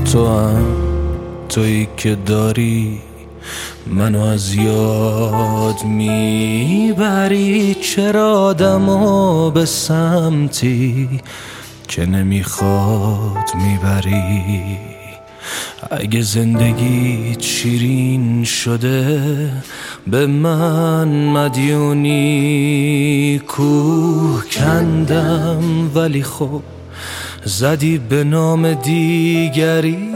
تو هم تویی که داری منو از یاد میبری. چرا آدمو به سمتی که نمیخواد میبری؟ اگه زندگیت شیرین شده به من مدیونی. کوه کندم ولی خب زدی به نام دیگری.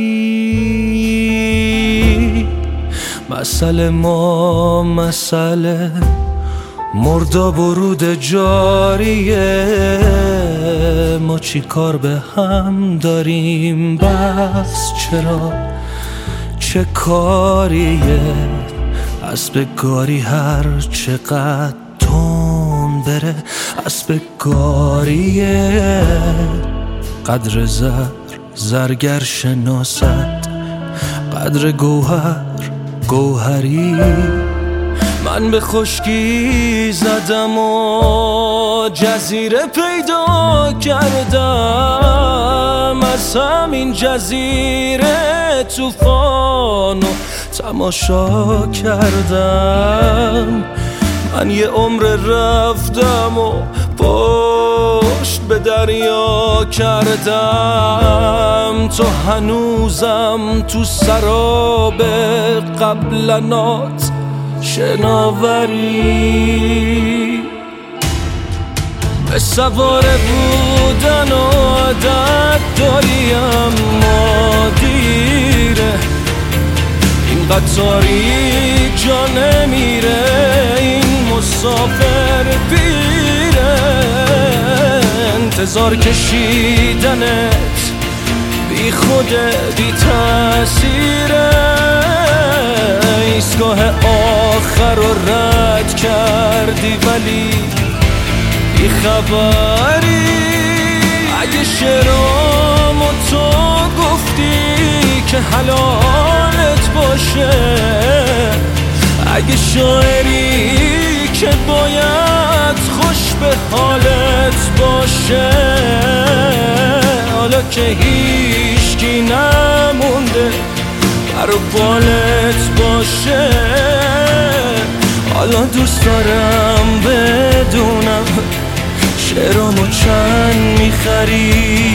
مسئله ما مسئله مرداب و رود جاریه. ما چی کار به هم داریم؟ بس چرا چه کاریه؟ اسب گاری هر چقدر تون بره اسب گاریه. قدر زرگر شناست قدر گوهری. من به خشکی زدم و جزیره پیدا کردم. از همین جزیره طوفانو تماشا کردم. من یه عمر رفتم و پشت به دریا کردم. تو هنوزم تو سراب قبلنات شناوری. به سواره بودن عادت داری اما دیره. این قطاری جا نمیره، این مسافر پیره. انتظار کشیدنت بی خود بی تأثیره. ایستگاه آخر رو رد کردی ولی بی خبری. اگه شعرامو تو گفتی که حلالت باشه، اگه شاعری که باید خوش به حالت باشه، حالا که هیچکی نمونده بر بالت باشه، حالا دوست دارم بدونم شعرامو چند میخری.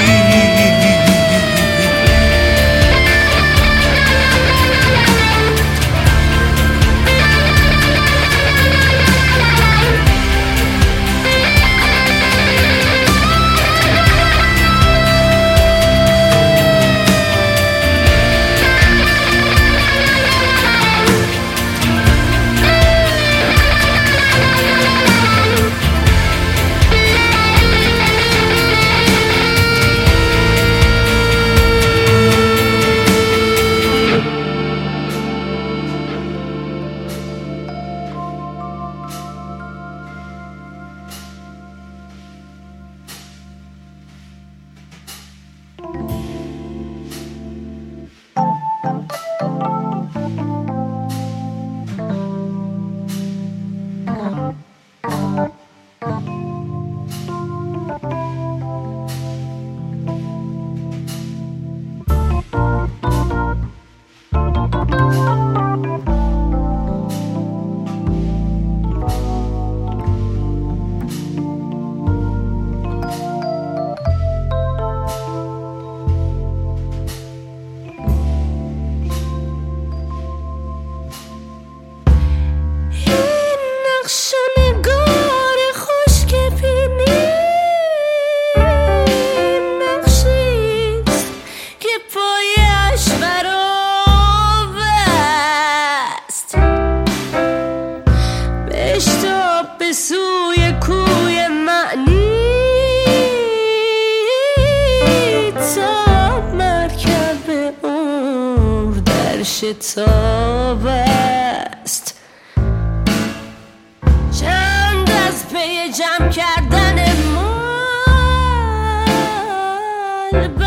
به سوی کوی معنی تا مرکب عمر در شتاب است. چند از پی جمع کردن مال